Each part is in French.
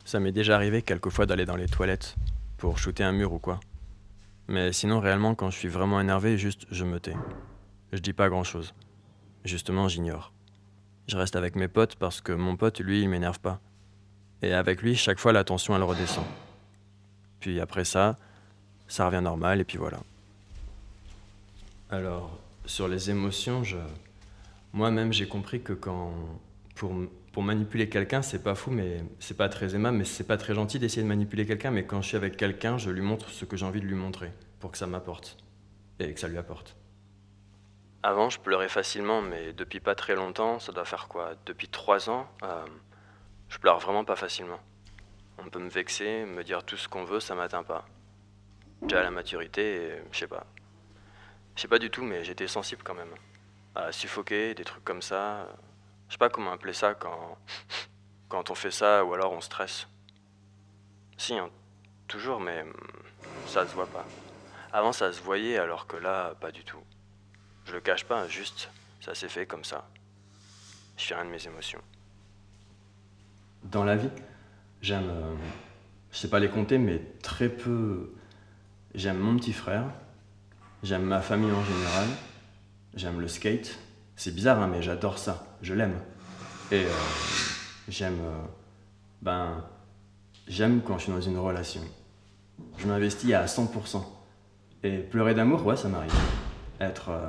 Ça m'est déjà arrivé quelquefois d'aller dans les toilettes pour shooter un mur ou quoi. Mais sinon, réellement, quand je suis vraiment énervé, juste je me tais. Je dis pas grand-chose. Justement, j'ignore. Je reste avec mes potes parce que mon pote, lui, il m'énerve pas. Et avec lui, chaque fois, la tension, elle redescend. Puis après ça revient normal et puis voilà. Alors, sur les émotions, moi-même, j'ai compris que pour, pour manipuler quelqu'un, c'est pas fou, mais c'est pas très aimable, mais c'est pas très gentil d'essayer de manipuler quelqu'un, mais quand je suis avec quelqu'un, je lui montre ce que j'ai envie de lui montrer, pour que ça m'apporte, et que ça lui apporte. Avant, je pleurais facilement, mais depuis pas très longtemps, ça doit faire quoi? Depuis 3 ans, je pleure vraiment pas facilement. On peut me vexer, me dire tout ce qu'on veut, ça m'atteint pas. Déjà la maturité, et je sais pas. Je sais pas du tout, mais j'étais sensible quand même. À suffoquer, des trucs comme ça. Je sais pas comment appeler ça quand on fait ça ou alors on stresse. Si, hein, toujours, mais ça se voit pas. Avant, ça se voyait, alors que là, pas du tout. Je le cache pas, juste, ça s'est fait comme ça. Je fais rien de mes émotions. Dans la vie, j'aime, je sais pas les compter, mais très peu. J'aime mon petit frère, j'aime ma famille en général, j'aime le skate. C'est bizarre, hein, mais j'adore ça, je l'aime. Et j'aime, ben, j'aime quand je suis dans une relation. Je m'investis à 100%. Et pleurer d'amour, ouais, ça m'arrive. Être, euh,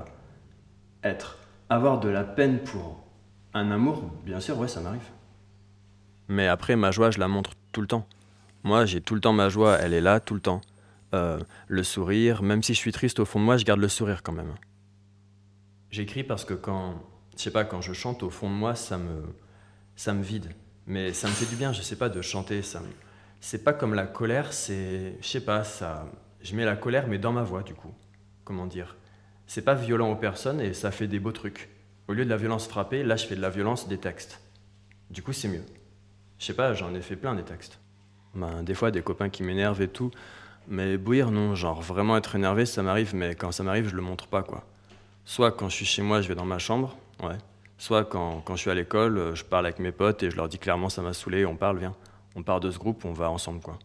avoir de la peine pour un amour, bien sûr, ouais, ça m'arrive. Mais après, ma joie, je la montre tout le temps. Moi, j'ai tout le temps ma joie, elle est là, tout le temps. Le sourire, même si je suis triste au fond de moi, je garde le sourire quand même. J'écris parce que je sais pas, quand je chante au fond de moi, ça me vide. Mais ça me fait du bien, je sais pas, de chanter. C'est pas comme la colère, je sais pas, je mets la colère, mais dans ma voix, du coup. Comment dire? C'est pas violent aux personnes et ça fait des beaux trucs. Au lieu de la violence frappée, là, je fais de la violence des textes. Du coup, c'est mieux. Je sais pas, j'en ai fait plein des textes. Ben, des fois, des copains qui m'énervent et tout. Mais bouillir, non, genre vraiment être énervé, ça m'arrive, mais quand ça m'arrive, je le montre pas, quoi. Soit quand je suis chez moi, je vais dans ma chambre, ouais. Soit quand je suis à l'école, je parle avec mes potes et je leur dis clairement ça m'a saoulé, on parle, viens. On part de ce groupe, on va ensemble, quoi.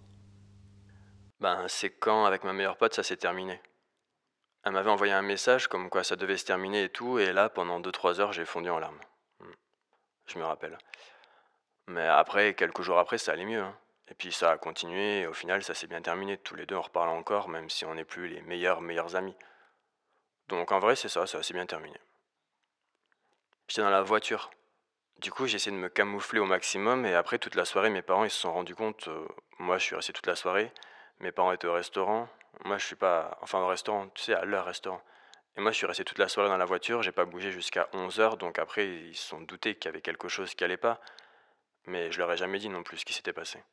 Ben, c'est quand, avec ma meilleure pote, ça s'est terminé. Elle m'avait envoyé un message comme quoi ça devait se terminer et tout, et là, pendant 2 3 heures, j'ai fondu en larmes. Hmm. Je me rappelle. Mais après, quelques jours après, ça allait mieux, hein. Et puis ça a continué, et au final, ça s'est bien terminé. Tous les deux, on reparle encore, même si on n'est plus les meilleurs amis. Donc en vrai, c'est ça s'est bien terminé. J'étais dans la voiture. Du coup, j'ai essayé de me camoufler au maximum, et après, toute la soirée, mes parents, ils se sont rendus compte. Moi, je suis resté toute la soirée. Mes parents étaient au restaurant. Moi, je suis pas. Enfin, au restaurant, tu sais, à leur restaurant. Et moi, je suis resté toute la soirée dans la voiture, j'ai pas bougé jusqu'à 11 heures, donc après, ils se sont doutés qu'il y avait quelque chose qui allait pas, mais je leur ai jamais dit non plus ce qui s'était passé.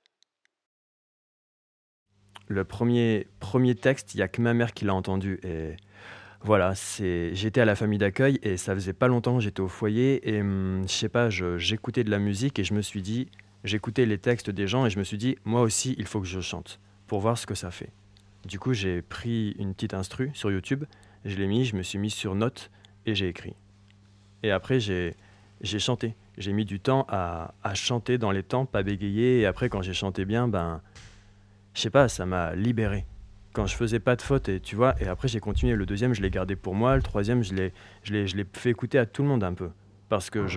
Le premier texte, il y a que ma mère qui l'a entendu, et voilà, j'étais à la famille d'accueil, et ça faisait pas longtemps que j'étais au foyer, et je sais pas, j'écoutais de la musique, et je me suis dit, j'écoutais les textes des gens, et je me suis dit, moi aussi, il faut que je chante, pour voir ce que ça fait. Du coup, j'ai pris une petite instru sur YouTube, je l'ai mis, je me suis mis sur note, et j'ai écrit. Et après, j'ai chanté. J'ai mis du temps à chanter dans les temps, pas bégayer. Et après, quand j'ai chanté bien, ben, je sais pas, ça m'a libéré. Quand je faisais pas de fautes, et tu vois, et après j'ai continué. Le deuxième, je l'ai gardé pour moi. Le troisième, je l'ai fait écouter à tout le monde un peu. Parce que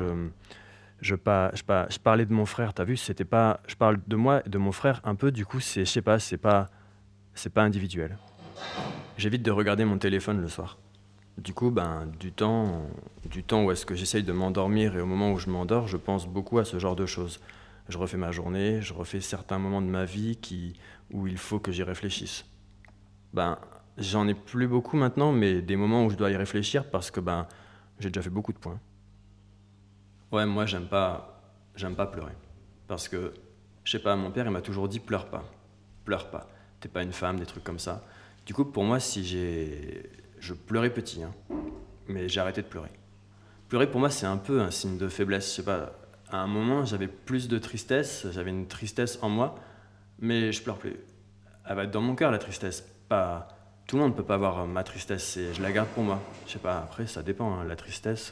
je parlais de mon frère, t'as vu, c'était pas, je parle de moi et de mon frère un peu, du coup, je sais pas, c'est pas individuel. J'évite de regarder mon téléphone le soir. Du coup, ben, du temps où est-ce que j'essaye de m'endormir et au moment où je m'endors, je pense beaucoup à ce genre de choses. Je refais ma journée, je refais certains moments de ma vie où il faut que j'y réfléchisse. Ben, j'en ai plus beaucoup maintenant, mais des moments où je dois y réfléchir parce que ben, j'ai déjà fait beaucoup de points. Ouais, moi j'aime pas pleurer. Parce que, je sais pas, mon père il m'a toujours dit pleure pas, t'es pas une femme, des trucs comme ça. Du coup, pour moi, je pleurais petit, hein, mais j'ai arrêté de pleurer. Pleurer pour moi c'est un peu un signe de faiblesse, je sais pas. À un moment j'avais plus de tristesse, j'avais une tristesse en moi, mais je pleure plus. Elle va être dans mon cœur la tristesse, pas. Tout le monde peut pas avoir ma tristesse, et je la garde pour moi. Je sais pas, après ça dépend, hein. La tristesse,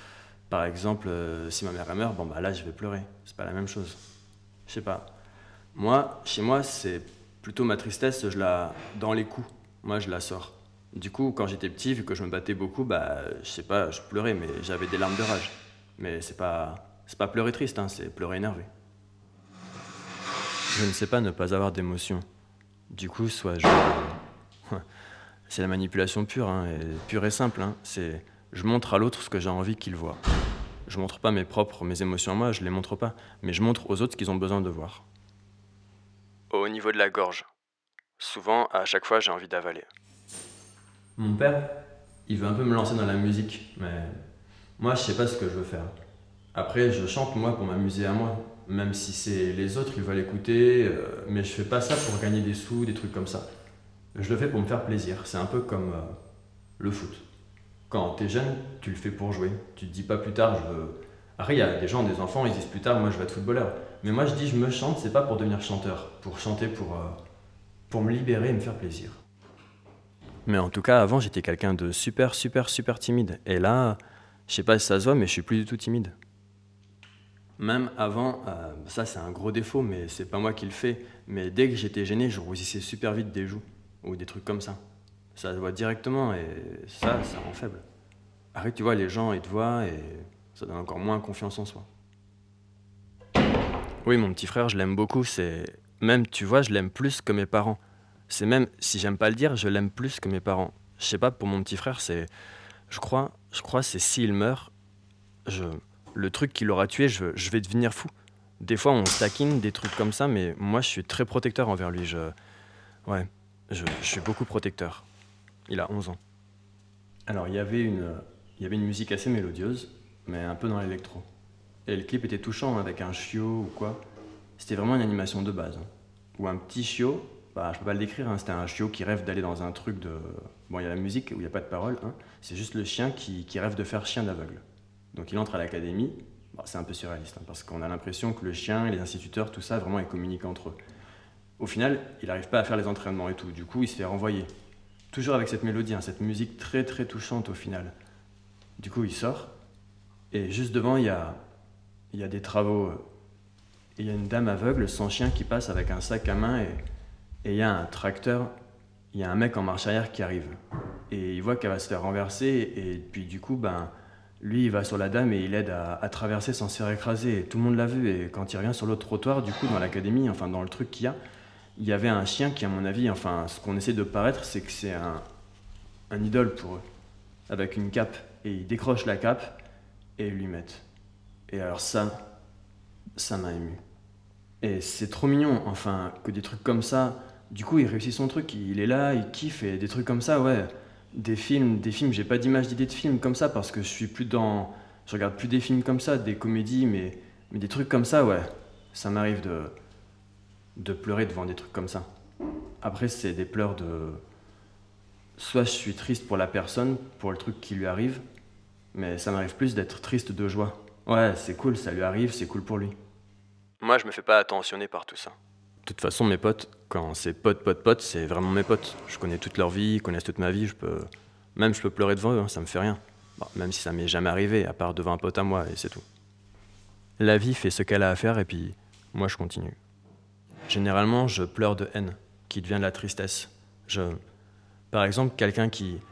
par exemple, si ma mère elle meurt, bon bah là je vais pleurer, c'est pas la même chose. Je sais pas. Chez moi, c'est plutôt ma tristesse, dans les coups. Moi, je la sors. Du coup, quand j'étais petit, vu que je me battais beaucoup, bah, je sais pas, je pleurais, mais j'avais des larmes de rage. Mais c'est pas pleurer triste, hein, c'est pleurer énervé. Je ne sais pas ne pas avoir d'émotion. Du coup, soit je... C'est la manipulation pure, hein, et pure et simple. Hein. Je montre à l'autre ce que j'ai envie qu'il voit. Je montre pas mes émotions à moi, je les montre pas, mais je montre aux autres ce qu'ils ont besoin de voir. Au niveau de la gorge. Souvent, à chaque fois, j'ai envie d'avaler. Mon père, il veut un peu me lancer dans la musique, mais moi, je sais pas ce que je veux faire. Après, je chante moi pour m'amuser à moi, même si c'est les autres, ils veulent écouter, mais je fais pas ça pour gagner des sous, des trucs comme ça. Je le fais pour me faire plaisir. C'est un peu comme le foot. Quand t'es jeune, tu le fais pour jouer. Tu te dis pas plus tard, je veux. Après, il y a des gens, des enfants, ils disent plus tard, moi je veux être footballeur. Mais moi je dis, je me chante, c'est pas pour devenir chanteur. Pour chanter, pour me libérer et me faire plaisir. Mais en tout cas, avant, j'étais quelqu'un de super, super, super timide. Et là, je sais pas si ça se voit, mais je suis plus du tout timide. Même avant, ça c'est un gros défaut, mais c'est pas moi qui le fais. Mais dès que j'étais gêné, je rougissais super vite des joues. Ou des trucs comme ça. Ça se voit directement et ça rend faible. Après, tu vois, les gens, ils te voient et ça donne encore moins confiance en soi. Oui, mon petit frère, je l'aime beaucoup. Même, tu vois, je l'aime plus que mes parents. C'est même, si j'aime pas le dire, je l'aime plus que mes parents. Je sais pas, pour mon petit frère, c'est s'il meurt, je, le truc qui l'aura tué, je vais devenir fou. Des fois, on se taquine, des trucs comme ça, mais moi, je suis très protecteur envers lui. Ouais, je suis beaucoup protecteur. Il a 11 ans. Alors, il y avait une musique assez mélodieuse, mais un peu dans l'électro. Et le clip était touchant, hein, avec un chiot ou quoi. C'était vraiment une animation de base. Hein. Ou un petit chiot, bah, je peux pas le décrire, hein, c'était un chiot qui rêve d'aller dans un truc de. Bon, il y a la musique où il n'y a pas de parole, hein, c'est juste le chien qui rêve de faire chien d'aveugle. Donc il entre à l'académie, bah, c'est un peu surréaliste, hein, parce qu'on a l'impression que le chien, les instituteurs, tout ça, vraiment, ils communiquent entre eux. Au final, il n'arrive pas à faire les entraînements et tout, du coup, il se fait renvoyer. Toujours avec cette mélodie, hein, cette musique très très touchante au final. Du coup, il sort, et juste devant, il y a des travaux. Et il y a une dame aveugle sans chien qui passe avec un sac à main, et il y a un tracteur, il y a un mec en marche arrière qui arrive. Et il voit qu'elle va se faire renverser, et puis du coup, ben, lui, il va sur la dame et il aide à traverser sans se faire écraser. Et tout le monde l'a vu, et quand il revient sur l'autre trottoir, du coup, dans l'académie, enfin dans le truc qu'il y a, il y avait un chien qui, à mon avis, enfin, ce qu'on essaie de paraître, c'est que c'est un idole pour eux, avec une cape. Et ils décrochent la cape et ils lui mettent. Et alors ça m'a ému. Et c'est trop mignon, enfin, que des trucs comme ça. Du coup, il réussit son truc, il est là, il kiffe, et des trucs comme ça, ouais. Des films, j'ai pas d'image d'idée de films comme ça parce que je suis plus dans. Je regarde plus des films comme ça, des comédies, mais des trucs comme ça, ouais. Ça m'arrive de pleurer devant des trucs comme ça. Après, c'est des pleurs de. Soit je suis triste pour la personne, pour le truc qui lui arrive, mais ça m'arrive plus d'être triste de joie. Ouais, c'est cool, ça lui arrive, c'est cool pour lui. Moi, je me fais pas attentionner par tout ça. De toute façon, mes potes, quand c'est potes, c'est vraiment mes potes. Je connais toute leur vie, ils connaissent toute ma vie, je peux pleurer devant eux, hein, ça me fait rien. Bon, même si ça m'est jamais arrivé, à part devant un pote à moi, et c'est tout. La vie fait ce qu'elle a à faire, et puis moi, je continue. Généralement, je pleure de haine, qui devient de la tristesse. Par exemple, quelqu'un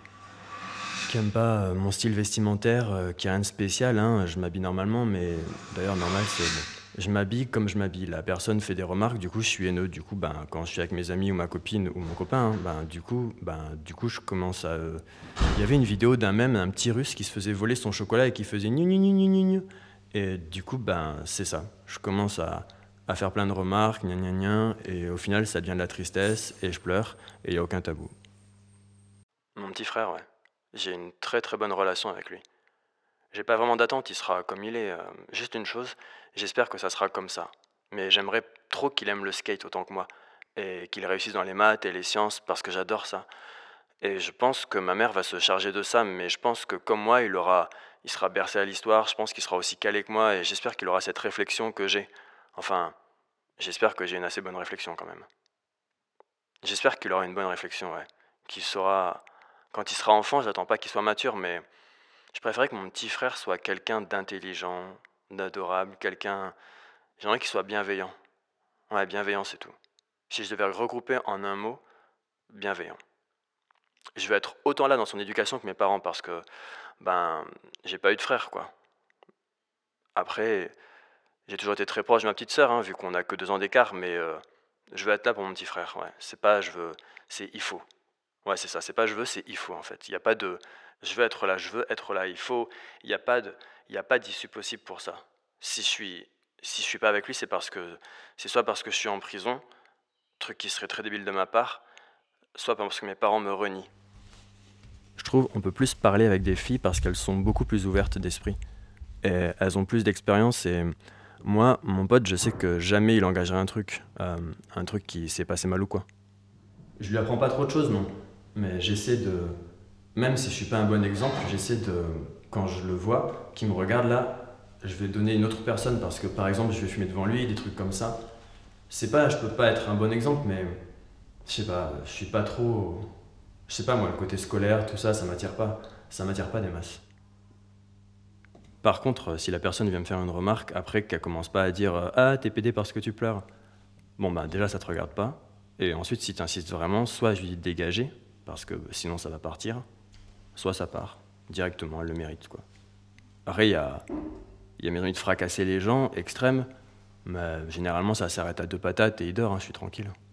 qui aime pas mon style vestimentaire, qui a rien de spécial, hein, je m'habille normalement, mais d'ailleurs, normal, c'est bon. Je m'habille comme je m'habille. La personne fait des remarques, du coup, je suis haineux. Du coup, ben, quand je suis avec mes amis ou ma copine ou mon copain, hein, du coup, je commence à. Il y avait une vidéo d'un même, un petit russe qui se faisait voler son chocolat et qui faisait gnu gnu gnu gnu gnu gnu. Et du coup, ben, c'est ça. Je commence à faire plein de remarques, gna gna gna, et au final, ça devient de la tristesse, et je pleure, et il n'y a aucun tabou. Mon petit frère, ouais. J'ai une très très bonne relation avec lui. J'ai pas vraiment d'attente, il sera comme il est. Juste une chose, j'espère que ça sera comme ça. Mais j'aimerais trop qu'il aime le skate autant que moi. Et qu'il réussisse dans les maths et les sciences parce que j'adore ça. Et je pense que ma mère va se charger de ça, mais je pense que comme moi, il sera bercé à l'histoire, je pense qu'il sera aussi calé que moi et j'espère qu'il aura cette réflexion que j'ai. Enfin, j'espère que j'ai une assez bonne réflexion quand même. J'espère qu'il aura une bonne réflexion, ouais. Qu'il saura. Quand il sera enfant, j'attends pas qu'il soit mature, mais je préférerais que mon petit frère soit quelqu'un d'intelligent, d'adorable, quelqu'un. J'aimerais qu'il soit bienveillant. Ouais, bienveillant, c'est tout. Si je devais regrouper en un mot, bienveillant. Je vais être autant là dans son éducation que mes parents parce que, ben, j'ai pas eu de frère, quoi. Après, j'ai toujours été très proche de ma petite sœur, hein, vu qu'on a que 2 ans d'écart, mais je veux être là pour mon petit frère, ouais. C'est pas je veux, c'est il faut. Ouais, c'est ça, c'est pas je veux, c'est il faut, en fait. Il y a pas de je veux être là, je veux être là, il faut. Il y a pas de il y a pas d'issue possible pour ça. Si je suis si je suis pas avec lui, c'est soit parce que je suis en prison, truc qui serait très débile de ma part, soit parce que mes parents me renient. Je trouve on peut plus parler avec des filles parce qu'elles sont beaucoup plus ouvertes d'esprit. Et elles ont plus d'expérience et moi, mon pote, je sais que jamais il engagerait un truc qui s'est passé mal ou quoi. Je lui apprends pas trop de choses, non. Mais j'essaie de, même si je suis pas un bon exemple, j'essaie de, quand je le vois, qu'il me regarde là, je vais donner une autre personne parce que par exemple, je vais fumer devant lui, des trucs comme ça. C'est pas, je peux pas être un bon exemple, mais je sais pas, je suis pas trop, je sais pas moi, le côté scolaire, tout ça, ça m'attire pas des masses. Par contre, si la personne vient me faire une remarque, après qu'elle commence pas à dire ah, t'es pédé parce que tu pleures, bon bah déjà ça te regarde pas. Et ensuite, si t'insistes vraiment, soit je lui dis de dégager, parce que sinon ça va partir, soit ça part. Directement, elle le mérite quoi. Après, il y a mes envies de fracasser les gens, extrêmes, mais généralement ça s'arrête à 2 patates et il dort, hein, je suis tranquille.